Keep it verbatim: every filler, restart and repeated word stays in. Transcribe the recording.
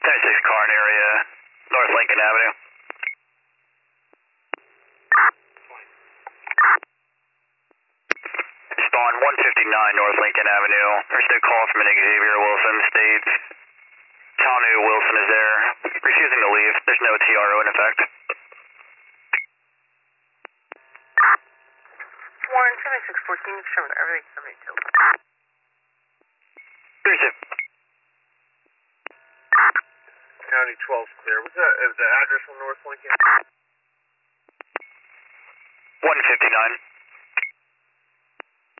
seventy-six Carn area, North Lincoln Avenue. Spawn one fifty-nine North Lincoln Avenue. Received a call from an Xavier Wilson states Tanu Wilson is there, refusing to leave. There's no T R O in effect. Warren, seventy-six fourteen, show me everything seventy-two. Three zip. County twelve clear. What's that? Is the address on North Lincoln? one fifty-nine.